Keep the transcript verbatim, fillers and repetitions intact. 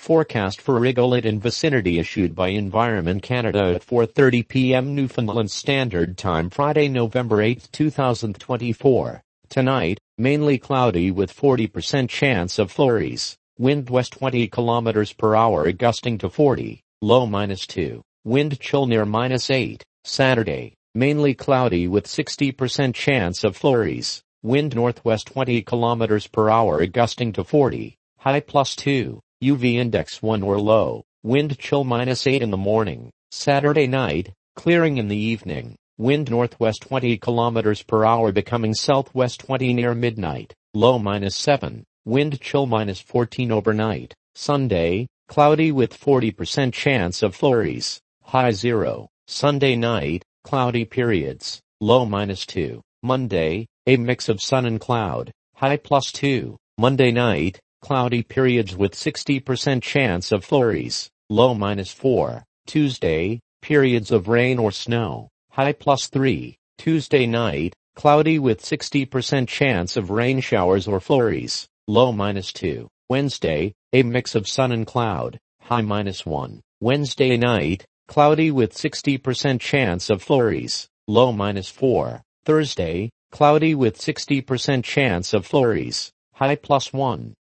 Forecast for regolith and vicinity issued by Environment Canada at four thirty p m Newfoundland Standard Time, Friday, November eighth, two thousand twenty-four. Tonight, mainly cloudy with forty percent chance of flurries. Wind west twenty kilometers per hour gusting to forty. Low minus two. Wind chill near minus eight. Saturday, mainly cloudy with sixty percent chance of flurries. Wind northwest twenty kilometers per hour gusting to forty. High plus two. U V index one or low. Wind chill minus eight in the morning. Saturday night, clearing in the evening. Wind northwest twenty kilometers per hour becoming southwest twenty near midnight. Low minus seven. Wind chill minus fourteen overnight. Sunday, cloudy with forty percent chance of flurries. High zero. Sunday night, cloudy periods. Low minus two. Monday, a mix of sun and cloud. High plus two. Monday night, cloudy periods with sixty percent chance of flurries. Low minus four. Tuesday, periods of rain or snow. High plus three. Tuesday night, cloudy with sixty percent chance of rain showers or flurries. Low minus two. Wednesday, a mix of sun and cloud. High minus one. Wednesday night, cloudy with sixty percent chance of flurries. Low minus four. Thursday, cloudy with sixty percent chance of flurries. High plus one.